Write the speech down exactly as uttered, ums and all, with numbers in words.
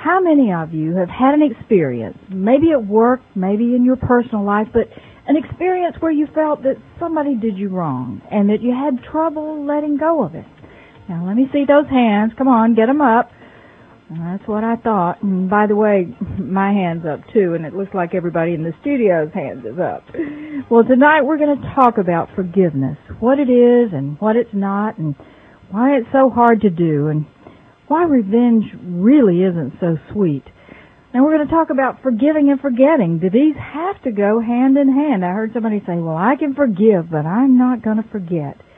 how many of you have had an experience, maybe at work, maybe in your personal life, but an experience where you felt that somebody did you wrong and that you had trouble letting go of it? Now, let me see those hands. Come on, get them up. And that's what I thought. And by the way, my hand's up too, and it looks like everybody in the studio's hands is up. Well, tonight we're going to talk about forgiveness, what it is and what it's not, and why it's so hard to do, and why revenge really isn't so sweet. And we're going to talk about forgiving and forgetting. Do these have to go hand in hand? I heard somebody say, well, I can forgive, but I'm not going to forget.